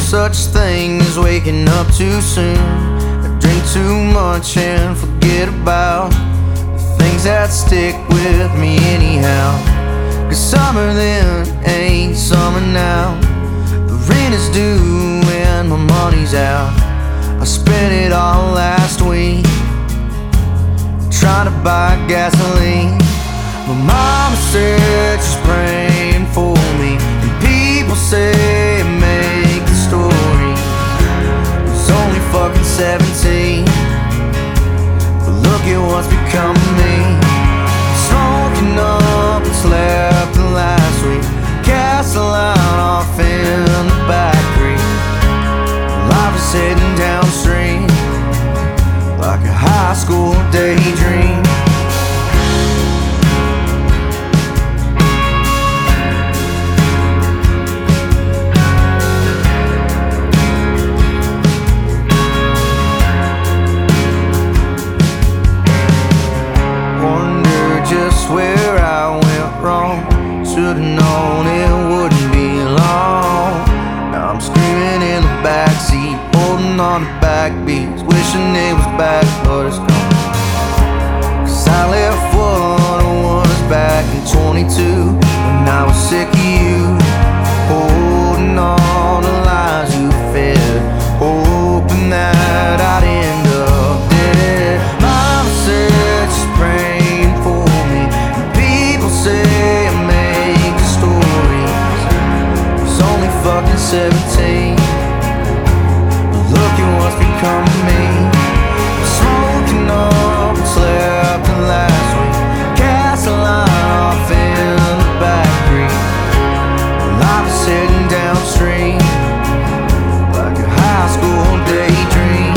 such thing as waking up too soon. I drink too much and forget about the things that stick with me anyhow. 'Cause summer then ain't summer now. The rent is due and my money's out. I spent it all last week trying to buy gasoline. My mama said she's praying for me, and people say make the story. I was only fucking 17, but look at what's become of me. Smoking up what's left of last week, cast a line off in the back creek. Life is heading downstream like a high school daydream. Just where I went wrong, should've known it wouldn't be long. Now I'm screaming in the backseat, holding on to backbeats, wishing it was back, but it's gone. 'Cause I left what I was back in 22, when I was sick of you, holding on to lies you fed, hoping that I'd end up dead. Mama said she's praying for me, and people say I make stories. I was only fucking 17, but look at what's become of me. Smoking up what's left of last week, cast a line off in the back creek. Life is heading downstream like a high school daydream.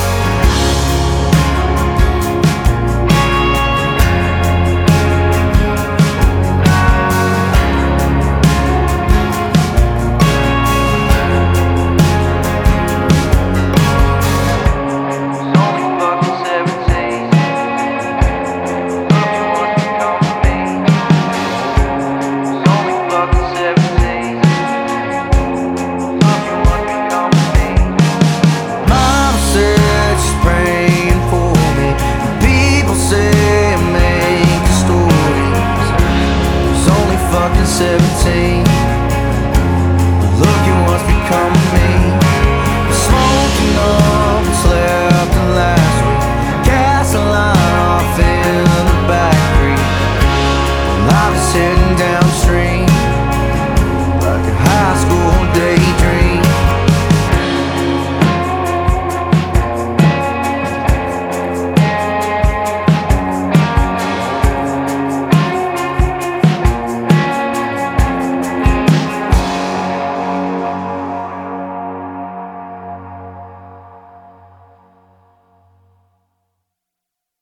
Fucking 17, but look at what's become of me. Smoking up